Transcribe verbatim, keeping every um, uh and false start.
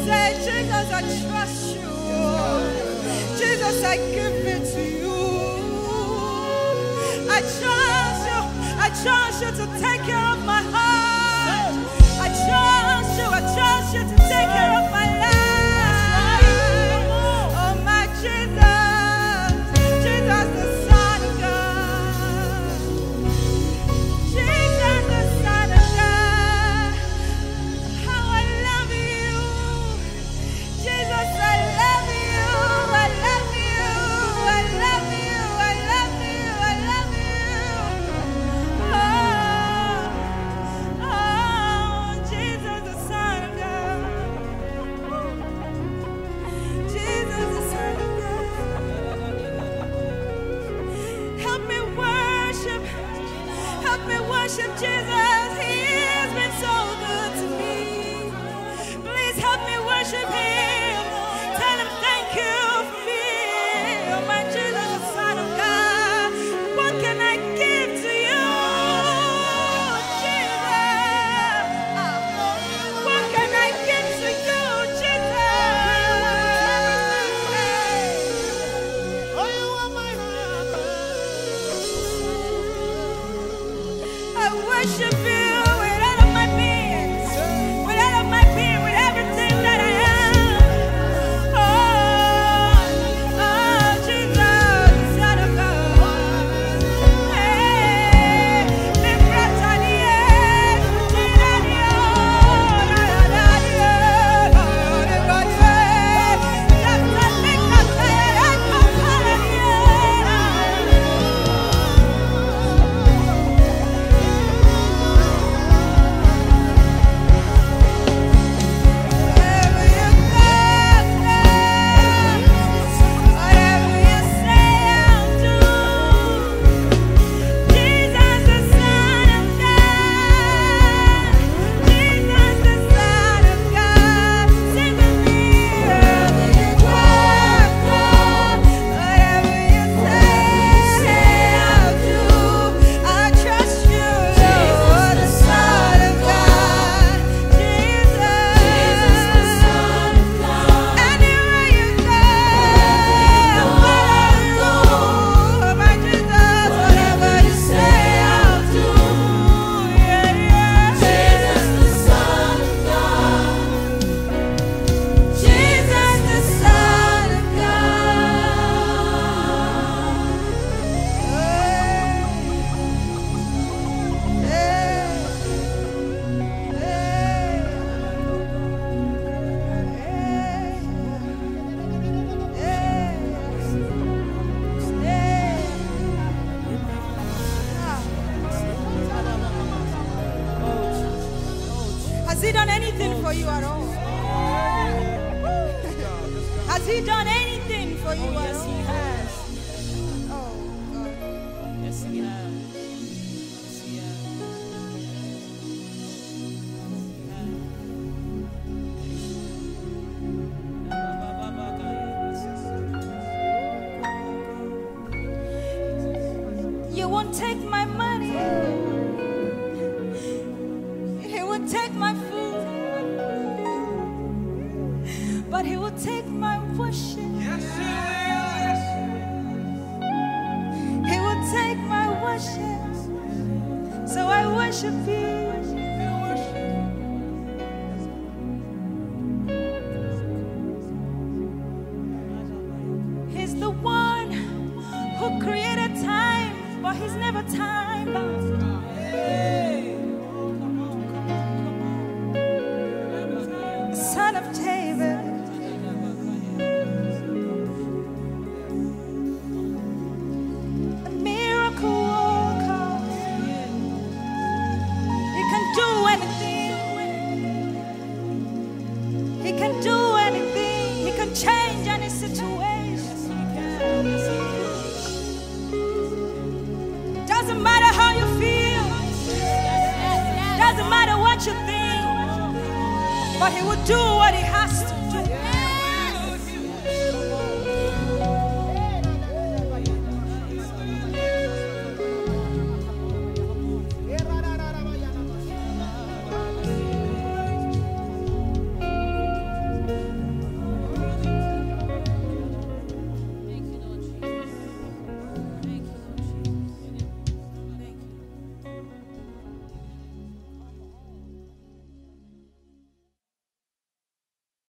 say, Jesus, I trust you. Jesus, I give it to you. I trust you. I trust you to take care of my heart. I trust you. I trust you to take care of my life. Oh, my Jesus. Jesus, the Son of God. Jesus, the Son of God. How I love you. Jesus, I love you. I love you. I love you. I love you. I love you. Oh, oh, Jesus, the Son of God. Jesus, the Son of God. Help me worship. Help me worship Jesus. He has been so good to me. Please help me worship him. Tell him thank you for me. Oh, my Jesus, the Son of God. What can I give to you, Jesus? What can I give to you, Jesus? Oh, you are my heart. I worship you with all of my being, with all of my being, with everything that I am. Oh, oh, Jesus, Son of God. Hey, the Bratania, Tirania, Radania, whatever you say, I'll do. Jesus, the Son of God. Jesus, the Son of God. Sing with me. Whatever you say, I'll do. I trust you, Lord, the Son of God. Jesus, the Son of God. Anywhere you go, wherever you go, my Jesus, whatever you say, I'll do. Yeah, yeah. Jesus, the Son of God. Jesus, the Son of Has he done anything for you at all? Has he done anything for you at all? Yes, he has. Oh, God. Yes, he has. Yes, he has. You won't take my money. He will take my food. But he will take my worship. He will take my worship. So I worship you. He's the one who created time, but he's never time bound. Son of David. A miracle worker. He can do anything. He can do anything. He can change any situation. Doesn't matter how you feel. Doesn't matter what you think. But he will do what he has to.